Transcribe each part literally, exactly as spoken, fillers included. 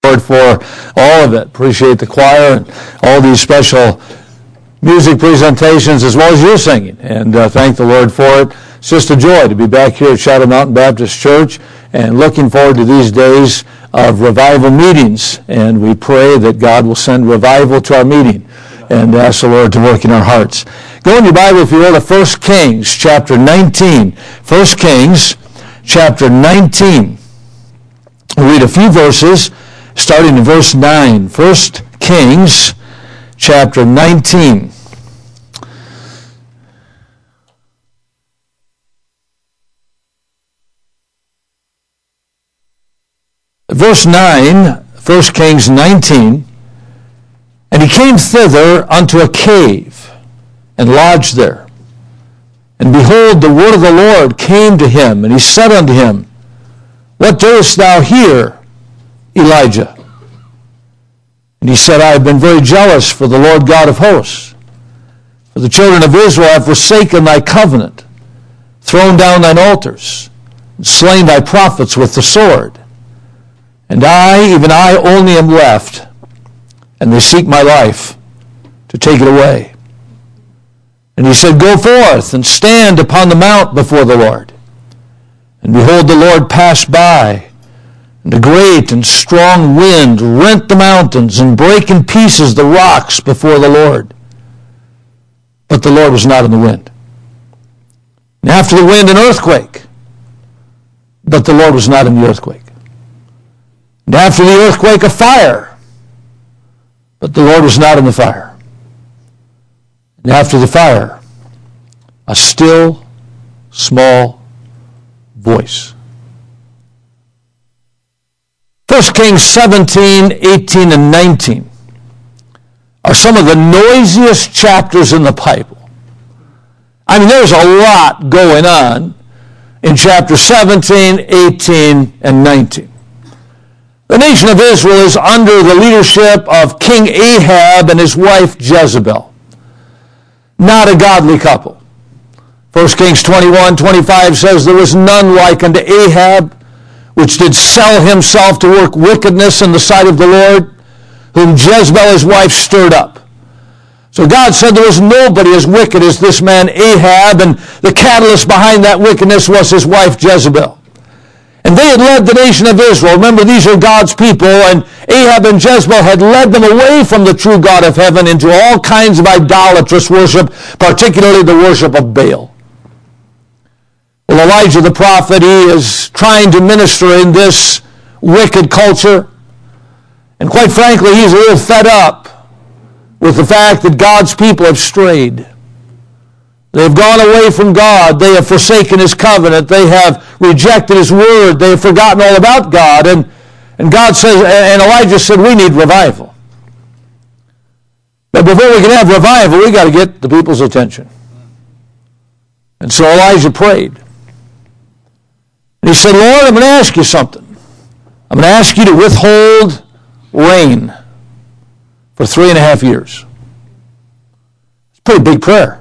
Lord for all of it. Appreciate the choir and all these special music presentations as well as your singing. And uh, thank the Lord for it. It's just a joy to be back here at Shadow Mountain Baptist Church and looking forward to these days of revival meetings. And we pray that God will send revival to our meeting and ask the Lord to work in our hearts. Go in your Bible, if you will, to First Kings chapter nineteen. First Kings chapter nineteen. We'll read a few verses, starting in verse nine. First Kings chapter nineteen. Verse nine, First Kings nineteen. And he came thither unto a cave, and lodged there. And behold, the word of the Lord came to him, and he said unto him, What doest thou here, Elijah? And he said, I have been very jealous for the Lord God of hosts. For the children of Israel have forsaken thy covenant, thrown down thine altars, and slain thy prophets with the sword. And I, even I only am left, and they seek my life to take it away. And he said, Go forth and stand upon the mount before the Lord. And behold, the Lord passed by, and a great and strong wind rent the mountains and brake in pieces the rocks before the Lord. But the Lord was not in the wind. And after the wind, an earthquake. But the Lord was not in the earthquake. And after the earthquake, a fire. But the Lord was not in the fire. And after the fire, a still, small voice. First Kings seventeen, eighteen, and nineteen are some of the noisiest chapters in the Bible. I mean, there's a lot going on in chapter seventeen, eighteen, and nineteen. The nation of Israel is under the leadership of King Ahab and his wife Jezebel. Not a godly couple. First Kings twenty-one, twenty-five says, There was none like unto Ahab, which did sell himself to work wickedness in the sight of the Lord, whom Jezebel his wife stirred up. So God said there was nobody as wicked as this man Ahab, and the catalyst behind that wickedness was his wife Jezebel. And they had led the nation of Israel. Remember, these are God's people, and Ahab and Jezebel had led them away from the true God of heaven into all kinds of idolatrous worship, particularly the worship of Baal. Well, Elijah the prophet, he is trying to minister in this wicked culture. And quite frankly, he's a little fed up with the fact that God's people have strayed. They have gone away from God. They have forsaken his covenant. They have rejected his word. They have forgotten all about God. And, and God says, and Elijah said, we need revival. But before we can have revival, we got to get the people's attention. And so Elijah prayed. And he said, Lord, I'm going to ask you something. I'm going to ask you to withhold rain for three and a half years. It's a pretty big prayer.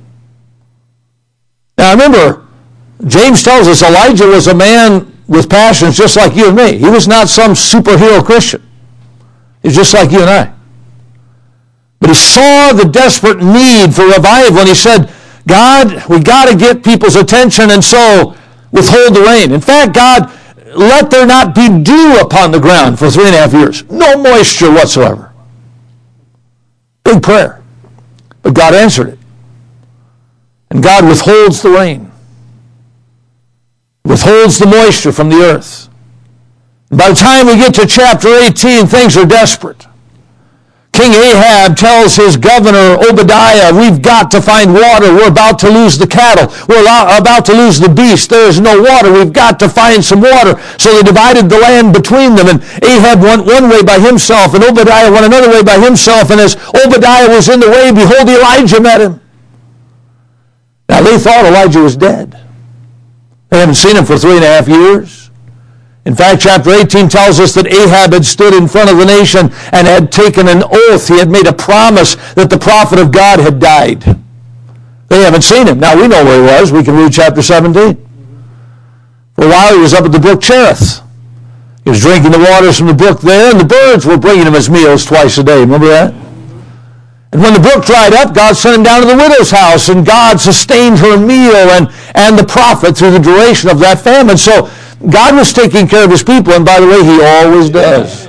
Now remember, James tells us Elijah was a man with passions just like you and me. He was not some superhero Christian. He was just like you and I. But he saw the desperate need for revival, and he said, God, we got to get people's attention, and so withhold the rain. In fact, God, let there not be dew upon the ground for three and a half years. No moisture whatsoever. Big prayer. But God answered it. And God withholds the rain. Withholds the moisture from the earth. And by the time we get to chapter eighteen, things are desperate. King Ahab tells his governor, Obadiah, we've got to find water. We're about to lose the cattle. We're about to lose the beast. There is no water. We've got to find some water. So they divided the land between them. And Ahab went one way by himself, and Obadiah went another way by himself. And as Obadiah was in the way, behold, Elijah met him. Now, they thought Elijah was dead. They haven't seen him for three and a half years. In fact, chapter eighteen tells us that Ahab had stood in front of the nation and had taken an oath. He had made a promise that the prophet of God had died. They haven't seen him. Now, we know where he was. We can read chapter seventeen. For a while, he was up at the brook Cherith. He was drinking the waters from the brook there, and the birds were bringing him his meals twice a day. Remember that? And when the brook dried up, God sent him down to the widow's house, and God sustained her meal and, and the prophet through the duration of that famine. So God was taking care of his people, and by the way, he always does.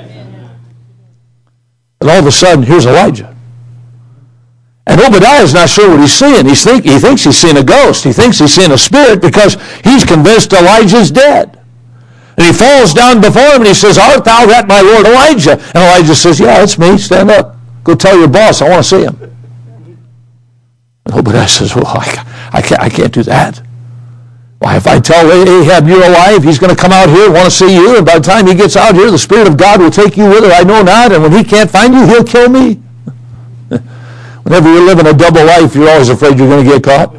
And all of a sudden, here's Elijah. And Obadiah is not sure what he's seeing. He's think, he thinks he's seeing a ghost. He thinks he's seeing a spirit because he's convinced Elijah's dead. And he falls down before him and he says, art thou that my Lord Elijah? And Elijah says, yeah, it's me. Stand up. Go tell your boss I want to see him. And Obadiah says, well, I, I, can't, I can't do that. Why, if I tell Ahab you're alive, he's going to come out here and want to see you, and by the time he gets out here, the Spirit of God will take you whither I know not, and when he can't find you, he'll kill me. Whenever you're living a double life, you're always afraid you're going to get caught.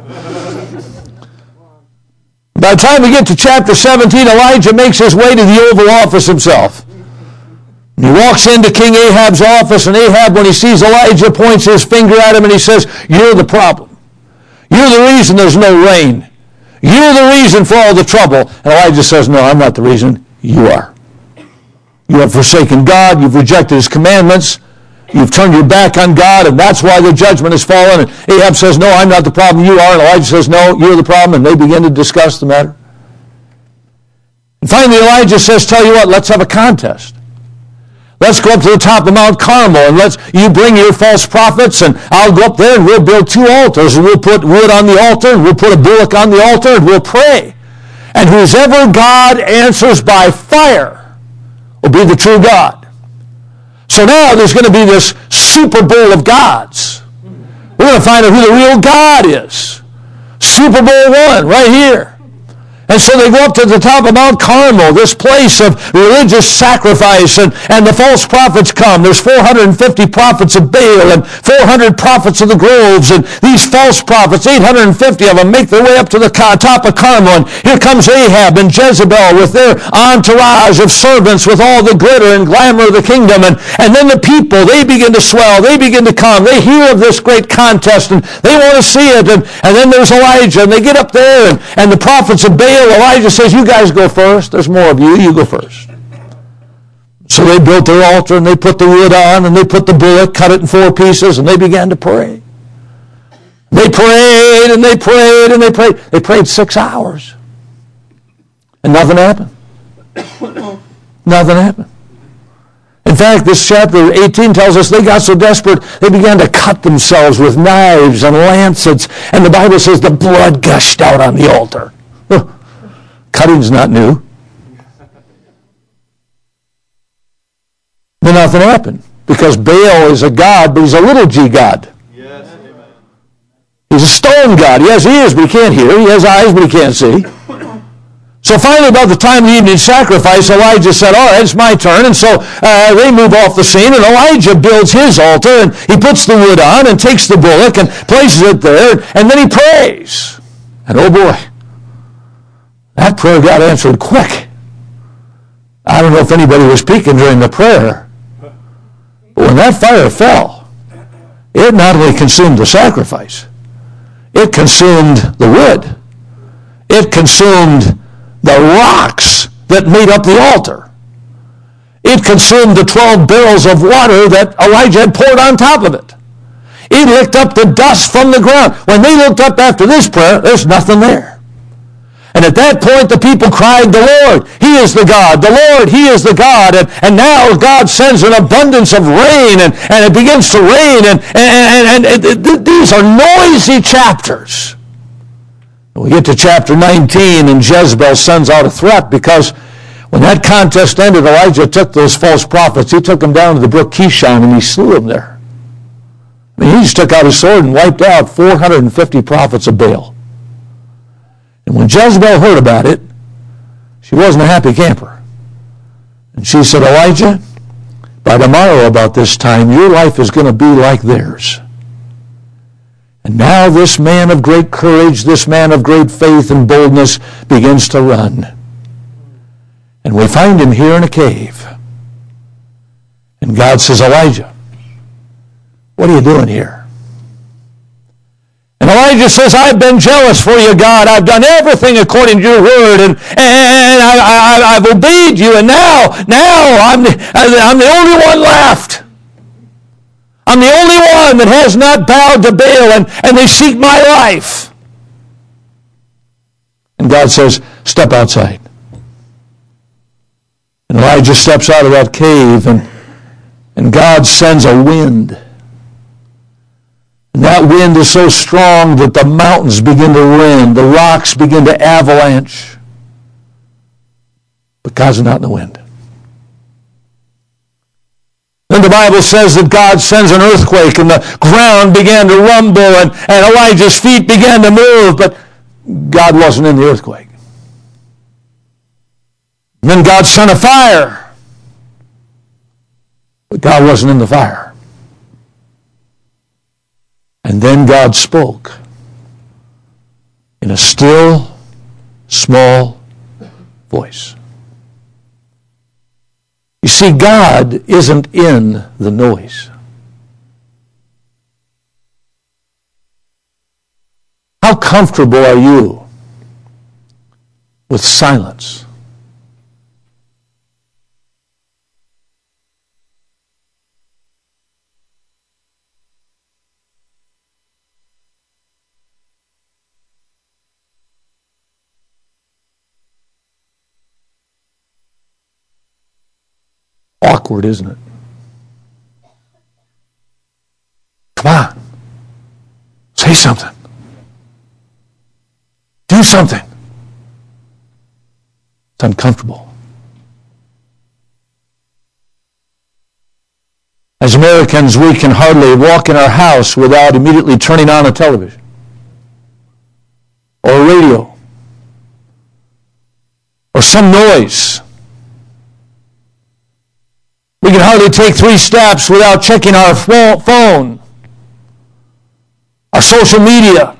By the time we get to chapter seventeen, Elijah makes his way to the Oval Office himself. And he walks into King Ahab's office, and Ahab, when he sees Elijah, points his finger at him, and he says, you're the problem. You're the reason there's no rain. You're the reason for all the trouble. And Elijah says, no, I'm not the reason. You are. You have forsaken God. You've rejected his commandments. You've turned your back on God, and that's why the judgment has fallen. And Ahab says, no, I'm not the problem. You are. And Elijah says, no, you're the problem. And they begin to discuss the matter. And finally, Elijah says, tell you what, let's have a contest. Let's go up to the top of Mount Carmel, and let's you bring your false prophets, and I'll go up there, and we'll build two altars, and we'll put wood on the altar, and we'll put a bullock on the altar, and we'll pray. And whosoever God answers by fire will be the true God. So now there's going to be this Super Bowl of gods. We're going to find out who the real God is. Super Bowl one, right here. And so they go up to the top of Mount Carmel, this place of religious sacrifice, and, and the false prophets come. There's four hundred fifty prophets of Baal and four hundred prophets of the groves, and these false prophets, eight hundred fifty of them, make their way up to the top of Carmel, and here comes Ahab and Jezebel with their entourage of servants with all the glitter and glamour of the kingdom, and, and then the people, they begin to swell, they begin to come, they hear of this great contest, and they want to see it, and, and then there's Elijah, and they get up there, and, and the prophets of Baal, Elijah says, you guys go first. There's more of you. You go first. So they built their altar, and they put the wood on, and they put the bullock, cut it in four pieces, and they began to pray. They prayed, and they prayed, and they prayed. They prayed six hours. And nothing happened. Nothing happened. In fact, this chapter eighteen tells us they got so desperate, they began to cut themselves with knives and lancets, and the Bible says the blood gushed out on the altar. Cutting's not new. Then nothing happened, because Baal is a god, but he's a little g god. Yes, amen. He's a stone god. He has ears, but he can't hear. He has eyes, but he can't see. So finally, about the time of the evening sacrifice, Elijah said, all right, it's my turn. And so uh, they move off the scene, and Elijah builds his altar, and he puts the wood on and takes the bullock and places it there, and then he prays. And oh boy, that prayer got answered quick. I don't know if anybody was peeking during the prayer, but when that fire fell, it not only consumed the sacrifice, it consumed the wood. It consumed the rocks that made up the altar. It consumed the twelve barrels of water that Elijah had poured on top of it. It licked up the dust from the ground. When they looked up after this prayer, there's nothing there. And at that point, the people cried, the Lord, He is the God. The Lord, He is the God. And, and now God sends an abundance of rain, and, and it begins to rain. And, and, and, and it, it, these are noisy chapters. We get to chapter nineteen, and Jezebel sends out a threat, because when that contest ended, Elijah took those false prophets. He took them down to the brook Kishon, and he slew them there. I mean, he just took out his sword and wiped out four hundred fifty prophets of Baal. And when Jezebel heard about it, she wasn't a happy camper. And she said, Elijah, by tomorrow about this time, your life is going to be like theirs. And now this man of great courage, this man of great faith and boldness begins to run. And we find him here in a cave. And God says, Elijah, what are you doing here? And And Elijah says, I've been jealous for you, God. I've done everything according to your word, and, and I, I, I've obeyed you, and now, now I'm the, I'm the only one left. I'm the only one that has not bowed to Baal, and, and they seek my life. And God says, step outside. And Elijah steps out of that cave, and, and God sends a wind. And that wind is so strong that the mountains begin to rend, the rocks begin to avalanche. But God's not in the wind. Then the Bible says that God sends an earthquake, and the ground began to rumble, and, and Elijah's feet began to move, but God wasn't in the earthquake. And then God sent a fire, but God wasn't in the fire. And then God spoke in a still, small voice. You see, God isn't in the noise. How comfortable are you with silence? Awkward, isn't it? Come on. Say something. Do something. It's uncomfortable. As Americans, we can hardly walk in our house without immediately turning on a television or a radio or some noise. We can hardly take three steps without checking our phone, our social media.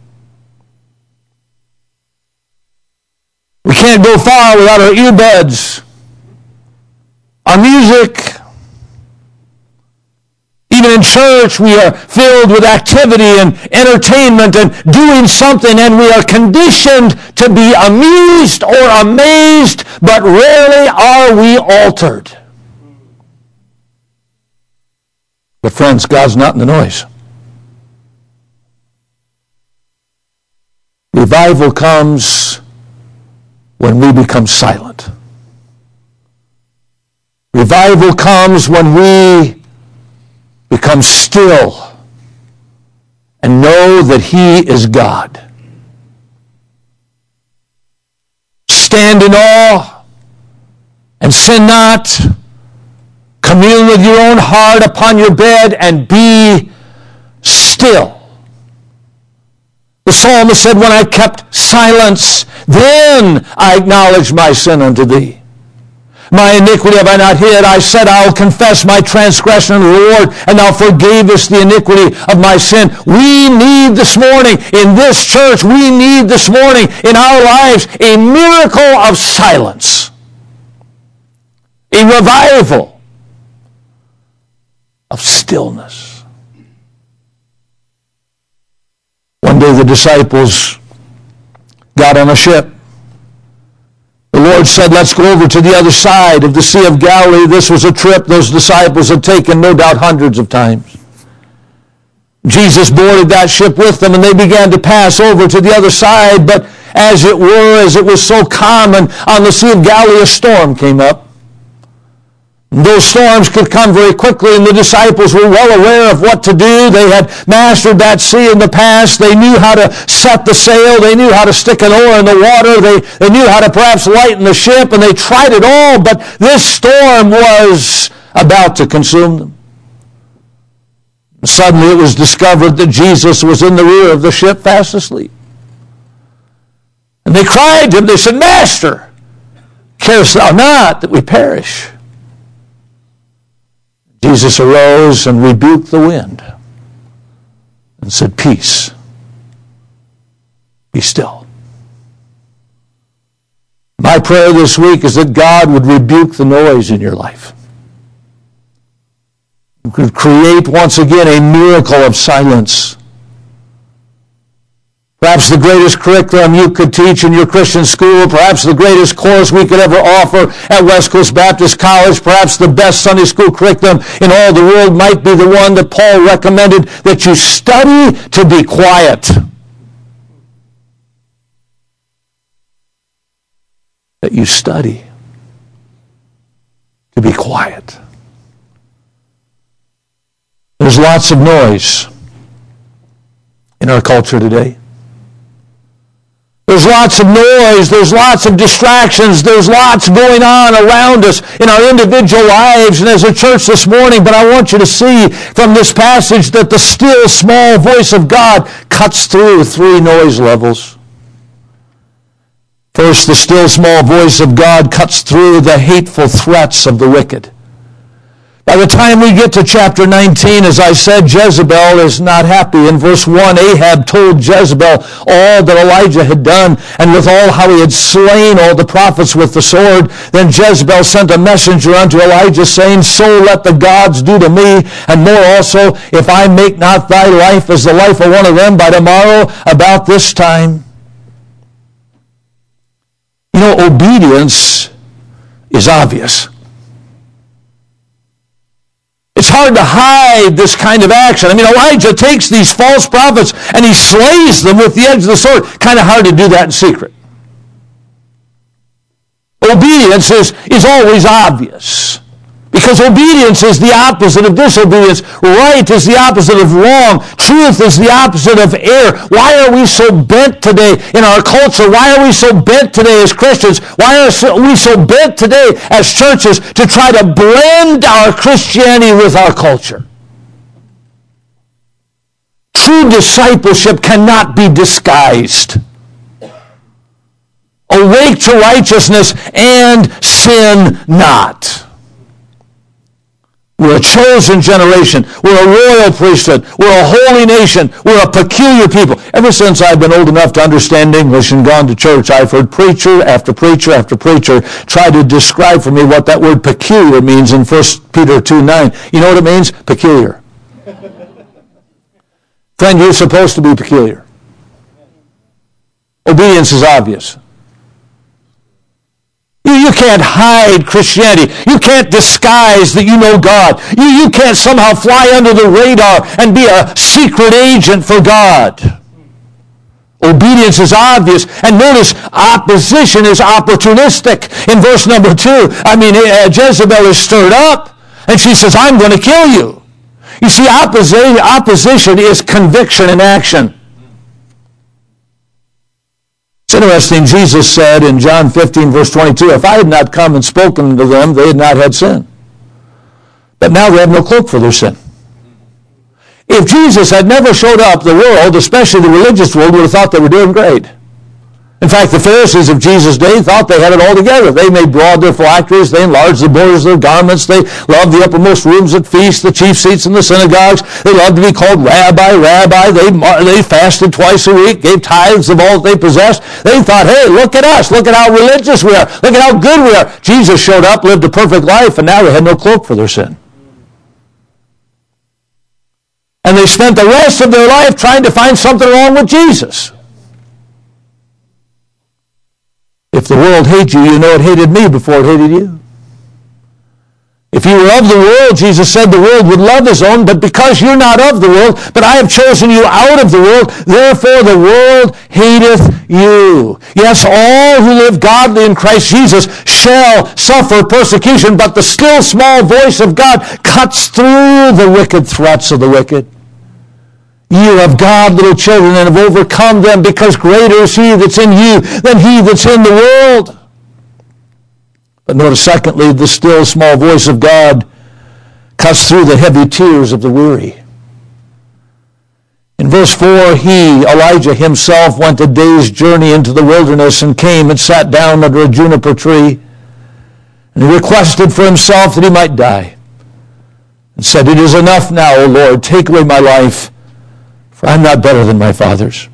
We can't go far without our earbuds, our music. Even in church, we are filled with activity and entertainment and doing something, and we are conditioned to be amused or amazed, but rarely are we altered. But friends, God's not in the noise. Revival comes when we become silent. Revival comes when we become still and know that He is God. Stand in awe and sin not. Commune with your own heart upon your bed and be still. The psalmist said, when I kept silence, then I acknowledged my sin unto thee. My iniquity have I not hid. I said, I will confess my transgression unto the Lord, and thou forgavest the iniquity of my sin. We need this morning, in this church, we need this morning, in our lives, a miracle of silence. A revival of stillness. One day the disciples got on a ship. The Lord said, let's go over to the other side of the Sea of Galilee. This was a trip those disciples had taken no doubt hundreds of times. Jesus boarded that ship with them, and they began to pass over to the other side, but as it were, as it was so common on the Sea of Galilee, a storm came up. Those storms could come very quickly, and the disciples were well aware of what to do. They had mastered that sea in the past. They knew how to set the sail. They knew how to stick an oar in the water. They, they knew how to perhaps lighten the ship, and they tried it all, but this storm was about to consume them. Suddenly it was discovered that Jesus was in the rear of the ship fast asleep. And they cried to him. They said, Master, carest thou not that we perish? Jesus arose and rebuked the wind and said, peace, be still. My prayer this week is that God would rebuke the noise in your life. He could create once again a miracle of silence. Perhaps the greatest curriculum you could teach in your Christian school, perhaps the greatest course we could ever offer at West Coast Baptist College, perhaps the best Sunday school curriculum in all the world might be the one that Paul recommended, that you study to be quiet. That you study to be quiet. There's lots of noise in our culture today. There's lots of noise, there's lots of distractions, there's lots going on around us in our individual lives and as a church this morning, but I want you to see from this passage that the still small voice of God cuts through three noise levels. First, the still small voice of God cuts through the hateful threats of the wicked. By the time we get to chapter nineteen, as I said, Jezebel is not happy. In verse one, Ahab told Jezebel all that Elijah had done, and withal how he had slain all the prophets with the sword. Then Jezebel sent a messenger unto Elijah, saying, So let the gods do to me, and more also, if I make not thy life as the life of one of them by tomorrow about this time. You know, obedience is obvious. It's hard to hide this kind of action. I mean, Elijah takes these false prophets and he slays them with the edge of the sword. Kind of hard to do that in secret. Obedience is, is always obvious. Because obedience is the opposite of disobedience. Right is the opposite of wrong. Truth is the opposite of error. Why are we so bent today in our culture? Why are we so bent today as Christians? Why are we so bent today as churches to try to blend our Christianity with our culture? True discipleship cannot be disguised. Awake to righteousness and sin not. We're a chosen generation. We're a royal priesthood. We're a holy nation. We're a peculiar people. Ever since I've been old enough to understand English and gone to church, I've heard preacher after preacher after preacher try to describe for me what that word peculiar means in First Peter two nine. You know what it means? Peculiar. Friend, you're supposed to be peculiar. Obedience is obvious. You can't hide Christianity. You can't disguise that you know God. You, you can't somehow fly under the radar and be a secret agent for God. Obedience is obvious. And notice, opposition is opportunistic. In verse number two, I mean, Jezebel is stirred up, and she says, I'm going to kill you. You see, opposi- opposition is conviction in action. It's interesting, Jesus said in John fifteen, verse twenty-two, if I had not come and spoken to them, they had not had sin. But now they have no cloak for their sin. If Jesus had never showed up, the world, especially the religious world, would have thought they were doing great. In fact, the Pharisees of Jesus' day thought they had it all together. They made broad their phylacteries, they enlarged the borders of their garments, they loved the uppermost rooms at feasts, the chief seats in the synagogues, they loved to be called rabbi, rabbi, they, they fasted twice a week, gave tithes of all that they possessed. They thought, hey, look at us, look at how religious we are, look at how good we are. Jesus showed up, lived a perfect life, and now they had no cloak for their sin. And they spent the rest of their life trying to find something wrong with Jesus. If the world hates you, you know it hated me before it hated you. If you were of the world, Jesus said the world would love his own, but because you're not of the world, but I have chosen you out of the world, therefore the world hateth you. Yes, all who live godly in Christ Jesus shall suffer persecution, but the still small voice of God cuts through the wicked threats of the wicked. You have God, little children, and have overcome them, because greater is he that's in you than he that's in the world. But notice, secondly, the still small voice of God cuts through the heavy tears of the weary. In verse four, he, Elijah himself, went a day's journey into the wilderness and came and sat down under a juniper tree. And he requested for himself that he might die, and said, It is enough now, O Lord, take away my life, for I'm not better than my fathers.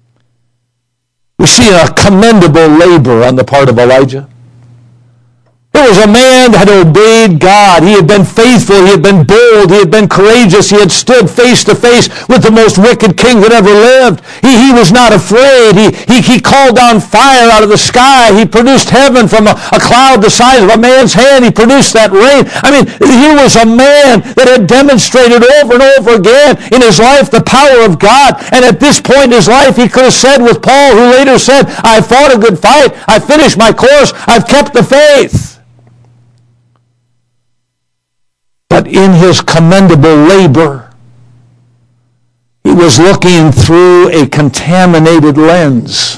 We see a commendable labor on the part of Elijah. It was a man that had obeyed God. He had been faithful. He had been bold. He had been courageous. He had stood face to face with the most wicked king that ever lived. He, he was not afraid. He, he, he called down fire out of the sky. He produced heaven from a, a cloud the size of a man's hand. He produced that rain. I mean, here was a man that had demonstrated over and over again in his life the power of God. And at this point in his life, he could have said with Paul, who later said, I fought a good fight. I finished my course. I've kept the faith. But in his commendable labor, he was looking through a contaminated lens.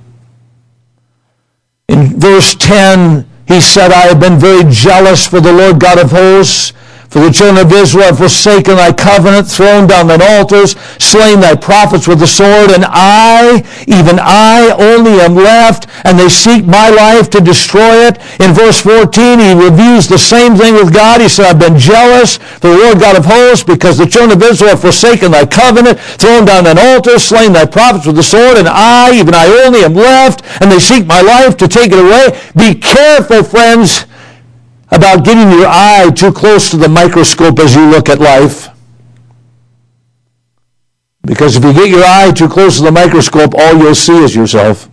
In verse ten, he said, I have been very jealous for the Lord God of hosts, for the children of Israel have forsaken thy covenant, thrown down thine altars, slain thy prophets with the sword, and I, even I only am left, and they seek my life to destroy it. In verse fourteen, he reviews the same thing with God. He said, I've been jealous for the Lord God of hosts, because the children of Israel have forsaken thy covenant, thrown down thine altars, slain thy prophets with the sword, and I, even I only am left, and they seek my life to take it away. Be careful, friends, about getting your eye too close to the microscope as you look at life. Because if you get your eye too close to the microscope, all you'll see is yourself.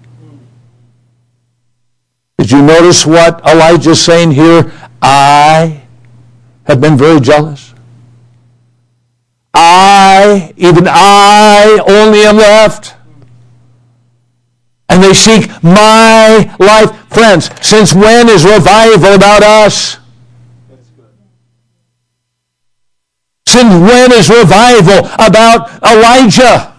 Did you notice what Elijah is saying here? I have been very jealous. I, even I, only am left. And they seek my life. Friends, since when is revival about us? Since when is revival about Elijah?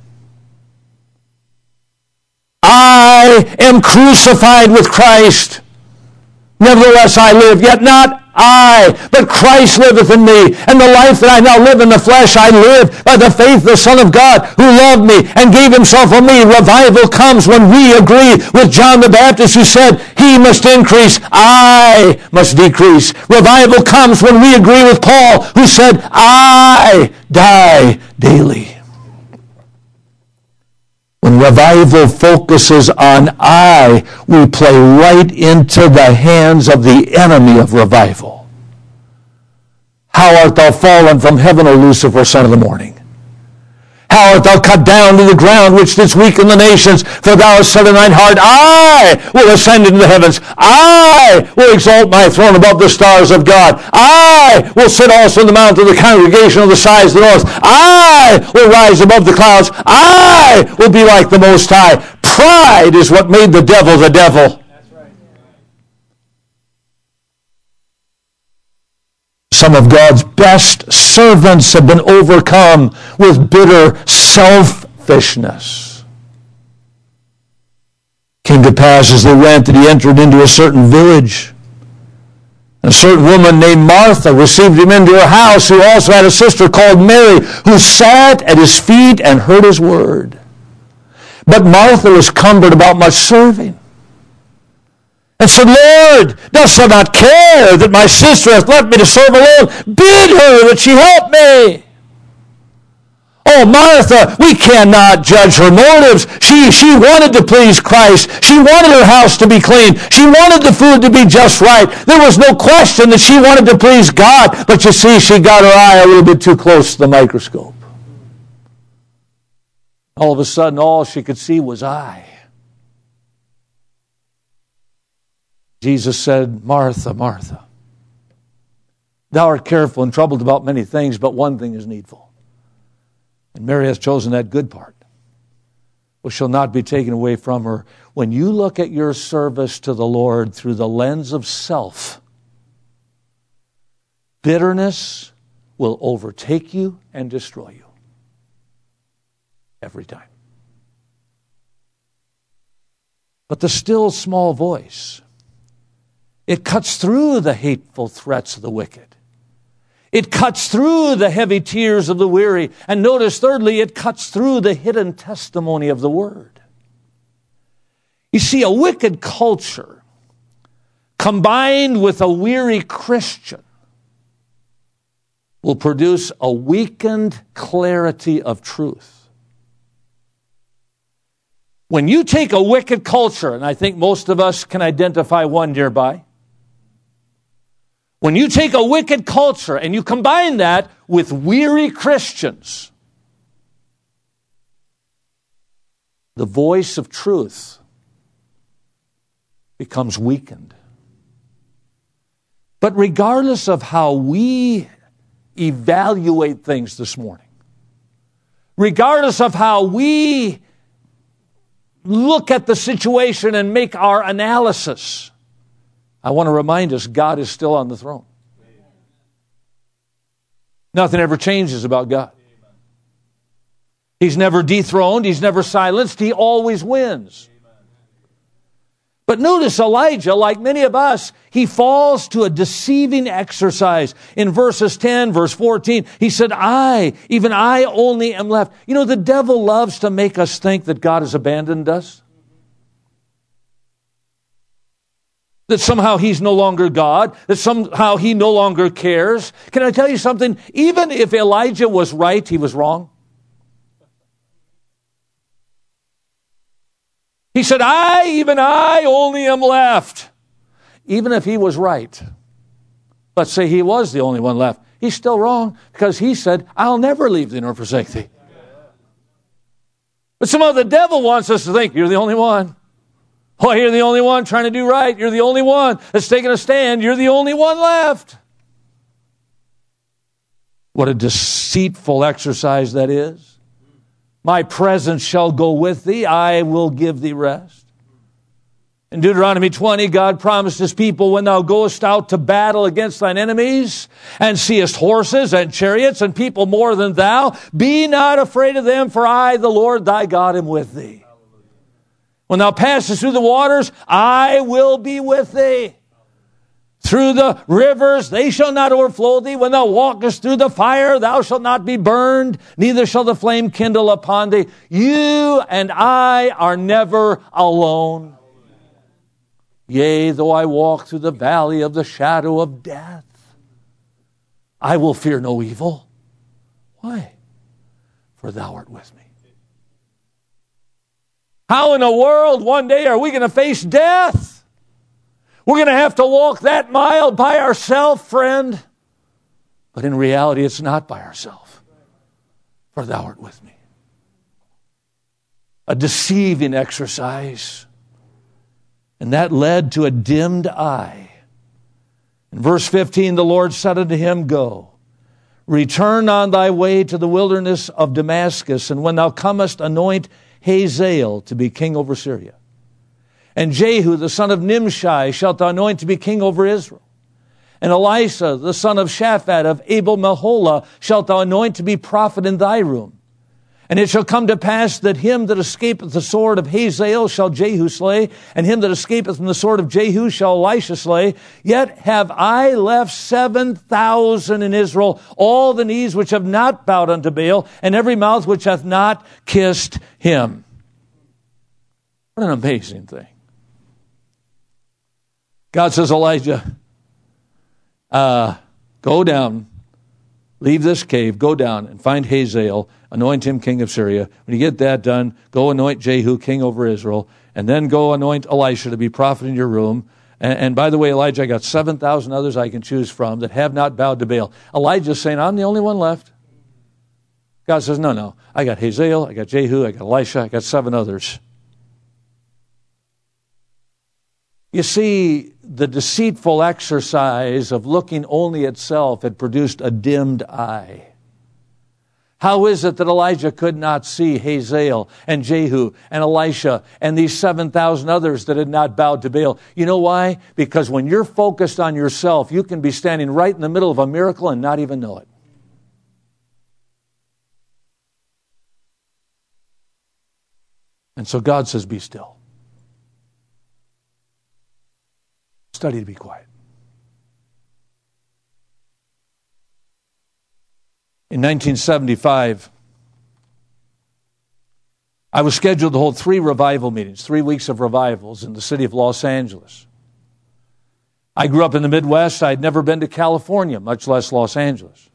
I am crucified with Christ. Nevertheless I live, yet not I, but Christ liveth in me. And the life that I now live in the flesh, I live by the faith of the Son of God, who loved me and gave himself for me. Revival comes when we agree with John the Baptist, who said, he must increase, I must decrease. Revival comes when we agree with Paul, who said, I die daily. When revival focuses on I, we play right into the hands of the enemy of revival. How art thou fallen from heaven, O Lucifer, son of the morning? How art thou cut down to the ground, which didst weaken the nations? For thou hast said in thine heart, I will ascend into the heavens. I will exalt my throne above the stars of God. I will sit also in the mount of the congregation of the sides of the north. I will rise above the clouds. I will be like the Most High. Pride is what made the devil the devil. Some of God's best servants have been overcome with bitter selfishness. Came to pass as they went that he entered into a certain village. A certain woman named Martha received him into her house, who also had a sister called Mary, who sat at his feet and heard his word. But Martha was cumbered about much serving, and said, Lord, dost thou not care that my sister hath left me to serve alone? Bid her that she help me. Oh, Martha, we cannot judge her motives. She, she wanted to please Christ. She wanted her house to be clean. She wanted the food to be just right. There was no question that she wanted to please God. But you see, she got her eye a little bit too close to the microscope. All of a sudden, all she could see was I. Jesus said, Martha, Martha, thou art careful and troubled about many things, but one thing is needful. And Mary has chosen that good part, which shall not be taken away from her. When you look at your service to the Lord through the lens of self, bitterness will overtake you and destroy you. Every time. But the still small voice, it cuts through the hateful threats of the wicked. It cuts through the heavy tears of the weary. And notice, thirdly, it cuts through the hidden testimony of the word. You see, a wicked culture combined with a weary Christian will produce a weakened clarity of truth. When you take a wicked culture, and I think most of us can identify one nearby, When you take a wicked culture and you combine that with weary Christians, the voice of truth becomes weakened. But regardless of how we evaluate things this morning, regardless of how we look at the situation and make our analysis, I want to remind us God is still on the throne. Nothing ever changes about God. He's never dethroned. He's never silenced. He always wins. But notice Elijah, like many of us, he falls to a deceiving exercise. In verses ten, verse fourteen, he said, I, even I only am left. You know, the devil loves to make us think that God has abandoned us. That somehow he's no longer God. That somehow he no longer cares. Can I tell you something? Even if Elijah was right, he was wrong. He said, I, even I, only am left. Even if he was right, let's say he was the only one left, he's still wrong because he said, I'll never leave thee nor forsake thee. But somehow the devil wants us to think, you're the only one. Oh, you're the only one trying to do right. You're the only one that's taking a stand. You're the only one left. What a deceitful exercise that is. My presence shall go with thee. I will give thee rest. In Deuteronomy twenty, God promised his people, when thou goest out to battle against thine enemies, and seest horses and chariots and people more than thou, be not afraid of them, for I, the Lord thy God, am with thee. When thou passest through the waters, I will be with thee. Through the rivers, they shall not overflow thee. When thou walkest through the fire, thou shalt not be burned, neither shall the flame kindle upon thee. You and I are never alone. Yea, though I walk through the valley of the shadow of death, I will fear no evil. Why? For thou art with me. How in the world one day are we going to face death? We're going to have to walk that mile by ourselves, friend. But in reality, it's not by ourselves. For thou art with me. A deceiving exercise. And that led to a dimmed eye. In verse fifteen, the Lord said unto him, Go, return on thy way to the wilderness of Damascus, and when thou comest, anoint Hazael to be king over Syria. And Jehu, the son of Nimshi, shalt thou anoint to be king over Israel. And Elisha, the son of Shaphat of Abel-Meholah, shalt thou anoint to be prophet in thy room. And it shall come to pass that him that escapeth the sword of Hazael shall Jehu slay, and him that escapeth from the sword of Jehu shall Elisha slay. Yet have I left seven thousand in Israel, all the knees which have not bowed unto Baal, and every mouth which hath not kissed him. What an amazing thing. God says, Elijah, uh, go down, leave this cave, go down and find Hazael, anoint him king of Syria. When you get that done, go anoint Jehu king over Israel, and then go anoint Elisha to be prophet in your room. And, and by the way, Elijah, I got seven thousand others I can choose from that have not bowed to Baal. Elijah's saying, I'm the only one left. God says, no, no, I got Hazael, I got Jehu, I got Elisha, I got seven others. You see, the deceitful exercise of looking only at self had produced a dimmed eye. How is it that Elijah could not see Hazael and Jehu and Elisha and these seven thousand others that had not bowed to Baal? You know why? Because when you're focused on yourself, you can be standing right in the middle of a miracle and not even know it. And so God says, be still. Study to be quiet. In nineteen seventy-five, I was scheduled to hold three revival meetings, three weeks of revivals in the city of Los Angeles. I grew up in the Midwest. I'd never been to California, much less Los Angeles.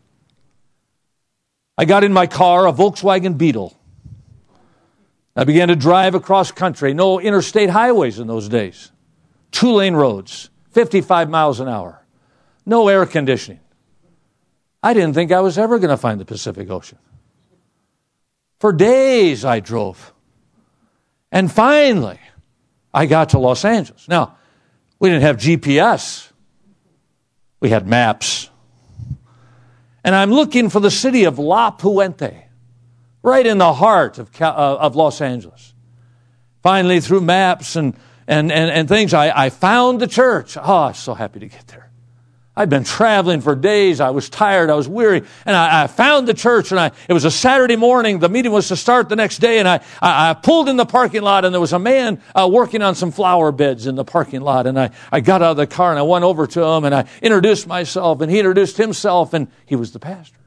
I got in my car, a Volkswagen Beetle. I began to drive across country. No interstate highways in those days. Two-lane roads, fifty-five miles an hour. no air conditioning. I didn't think I was ever going to find the Pacific Ocean. For days I drove. And finally, I got to Los Angeles. Now, we didn't have G P S. We had maps. And I'm looking for the city of La Puente, right in the heart of, uh, of Los Angeles. Finally, through maps and, and, and, and things, I, I found the church. Oh, I was so happy to get there. I'd been traveling for days. I was tired. I was weary. And I, I found the church. And I, it was a Saturday morning. The meeting was to start the next day. And I, I, I pulled in the parking lot. And there was a man uh, working on some flower beds in the parking lot. And I, I got out of the car and I went over to him. And I introduced myself. And he introduced himself. And he was the pastor.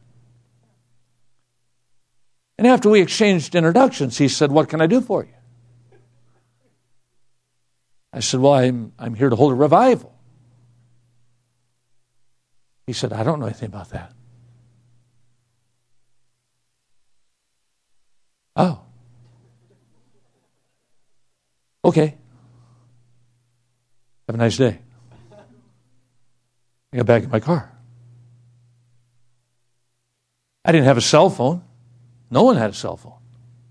And after we exchanged introductions, he said, "What can I do for you?" I said, "Well, I'm, I'm here to hold a revival." He said, "I don't know anything about that." Oh. Okay. Have a nice day. I got back in my car. I didn't have a cell phone. No one had a cell phone.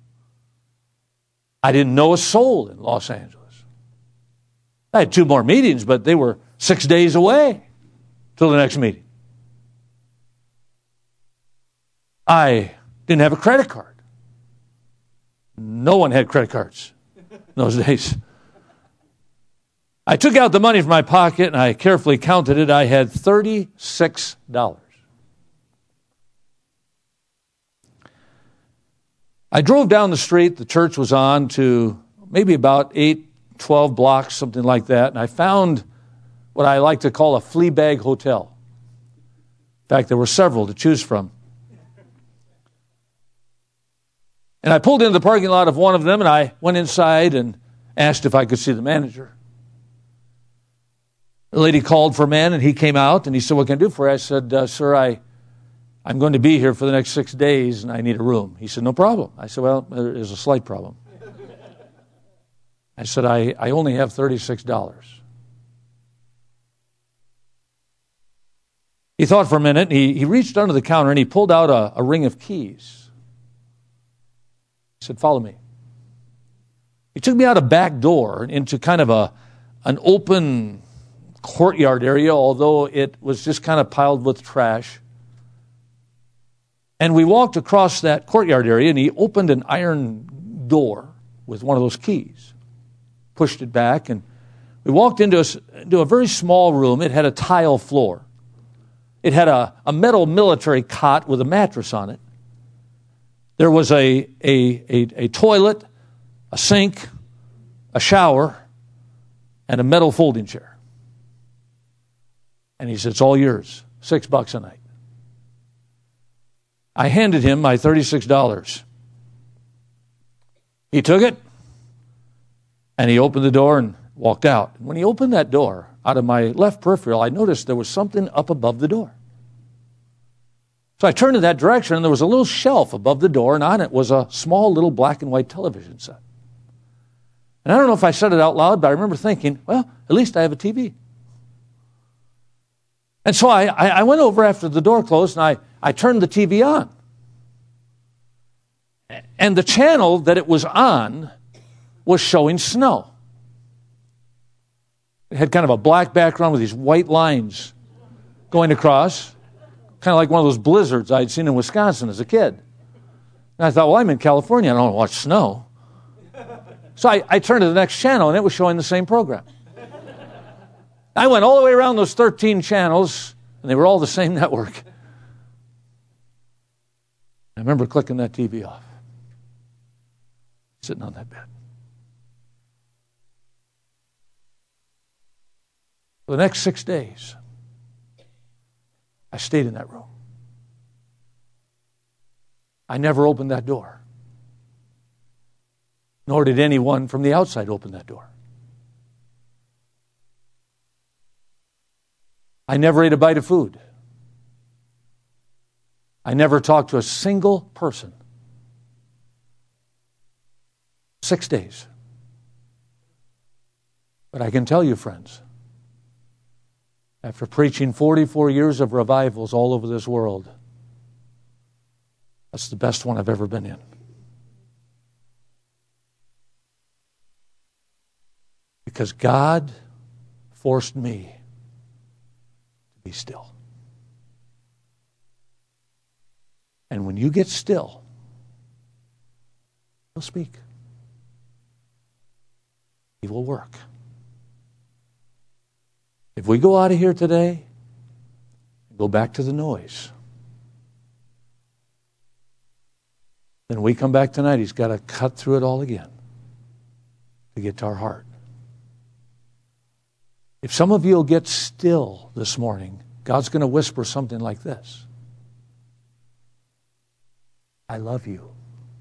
I didn't know a soul in Los Angeles. I had two more meetings, but they were six days away till the next meeting. I didn't have a credit card. No one had credit cards in those days. I took out the money from my pocket and I carefully counted it. I had thirty-six dollars. I drove down the street the church was on to maybe about eight, twelve blocks, something like that, and I found what I like to call a flea bag hotel. In fact, there were several to choose from. And I pulled into the parking lot of one of them, and I went inside and asked if I could see the manager. The lady called for a man, and he came out, and he said, "What can I do for you?" I said, uh, "Sir, I, I'm going to be here for the next six days, and I need a room." He said, "No problem." I said, "Well, there is a slight problem." I said, I, I only have thirty-six dollars. He thought for a minute, and he, he reached under the counter, and he pulled out a, a ring of keys. He said, "Follow me." He took me out a back door into kind of a an open courtyard area, although it was just kind of piled with trash. And we walked across that courtyard area, and he opened an iron door with one of those keys, pushed it back, and we walked into a, into a very small room. It had a tile floor. It had a, a metal military cot with a mattress on it. There was a, a, a, a toilet, a sink, a shower, and a metal folding chair. And he said, "It's all yours, six bucks a night." I handed him my thirty-six dollars. He took it, and he opened the door and walked out. When he opened that door, out of my left peripheral, I noticed there was something up above the door. So I turned in that direction, and there was a little shelf above the door, and on it was a small little black and white television set. And I don't know if I said it out loud, but I remember thinking, well, at least I have a T V. And so I, I, I went over after the door closed, and I, I turned the T V on. And the channel that it was on was showing snow. It had kind of a black background with these white lines going across, kind of like one of those blizzards I'd seen in Wisconsin as a kid. And I thought, well, I'm in California. I don't want to watch snow. So I, I turned to the next channel, and it was showing the same program. I went all the way around those thirteen channels, and they were all the same network. I remember clicking that T V off, sitting on that bed. For the next six days, I stayed in that room. I never opened that door. Nor did anyone from the outside open that door. I never ate a bite of food. I never talked to a single person. Six days. But I can tell you, friends, After preaching forty-four years of revivals all over this world, that's the best one I've ever been in. Because God forced me to be still. And when you get still, He'll speak. He will work. If we go out of here today, go back to the noise, then we come back tonight, He's got to cut through it all again to get to our heart. If some of you will get still this morning, God's going to whisper something like this. I love you.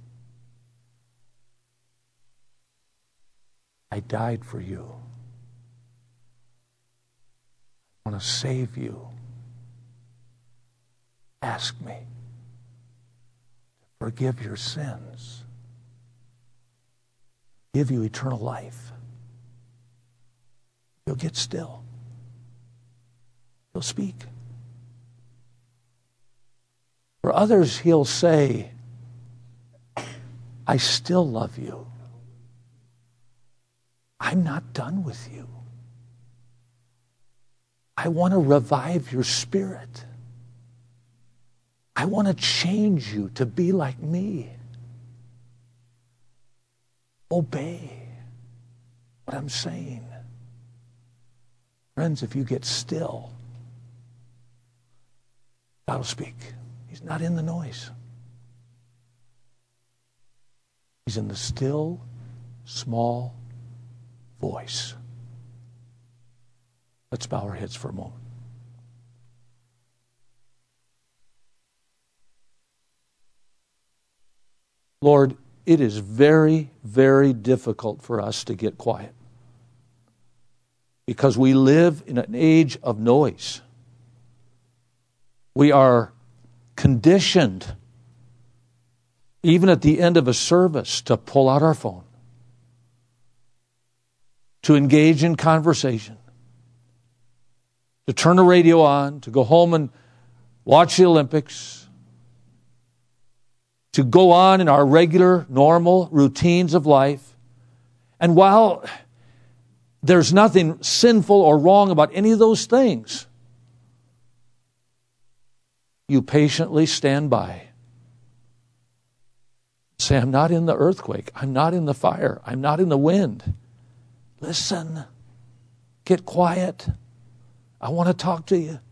I died for you. I want to save you. Ask me to forgive your sins. Give you eternal life. You'll get still. He'll speak. For others, He'll say, I still love you. I'm not done with you. I want to revive your spirit. I want to change you to be like me. Obey what I'm saying. Friends, if you get still, God will speak. He's not in the noise. He's in the still, small voice. Let's bow our heads for a moment. Lord, it is very, very difficult for us to get quiet because we live in an age of noise. We are conditioned, even at the end of a service, to pull out our phone, to engage in conversation, to turn the radio on, to go home and watch the Olympics, to go on in our regular, normal routines of life. And while there's nothing sinful or wrong about any of those things, you patiently stand by. Say, I'm not in the earthquake. I'm not in the fire. I'm not in the wind. Listen. Get quiet. I want to talk to you.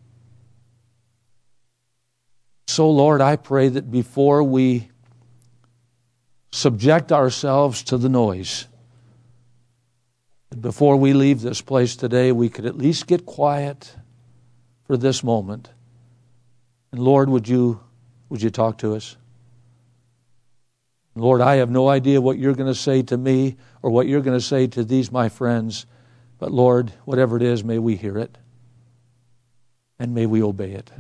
So, Lord, I pray that before we subject ourselves to the noise, that before we leave this place today, we could at least get quiet for this moment. And Lord, would you, would you talk to us? Lord, I have no idea what you're going to say to me or what you're going to say to these, my friends. But Lord, whatever it is, may we hear it. And may we obey it.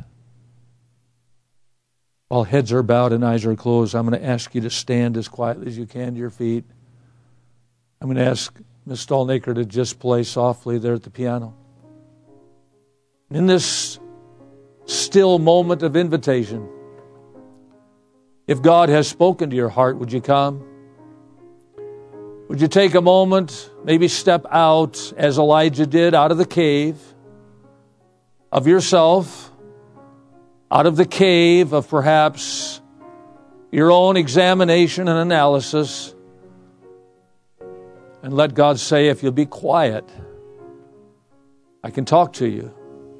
While heads are bowed and eyes are closed, I'm going to ask you to stand as quietly as you can to your feet. I'm going to ask Miss Stallnaker to just play softly there at the piano. In this still moment of invitation, if God has spoken to your heart, would you come? Would you take a moment, maybe step out as Elijah did, out of the cave of yourself, out of the cave of perhaps your own examination and analysis, and let God say, if you'll be quiet, I can talk to you.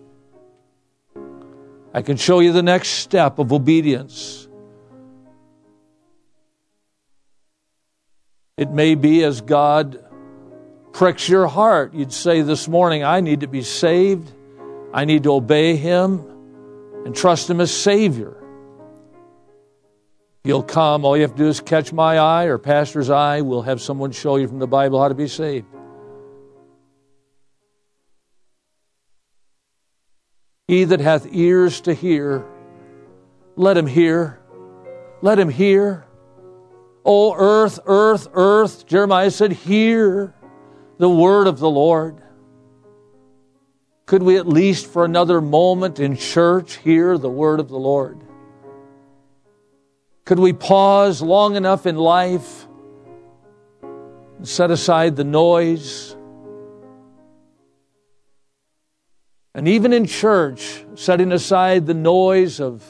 I can show you the next step of obedience. It may be as God pricks your heart, you'd say this morning, I need to be saved. I need to obey Him and trust Him as Savior. You'll come. All you have to do is catch my eye or pastor's eye. We'll have someone show you from the Bible how to be saved. He that hath ears to hear, let him hear. Let him hear. O earth, earth, earth, Jeremiah said, hear the word of the Lord. Could we at least for another moment in church hear the word of the Lord? Could we pause long enough in life and set aside the noise? And even in church, setting aside the noise of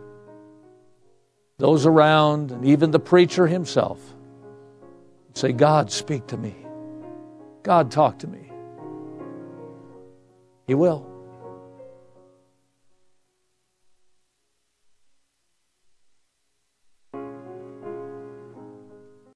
those around and even the preacher himself, say, God, speak to me. God, talk to me. He will.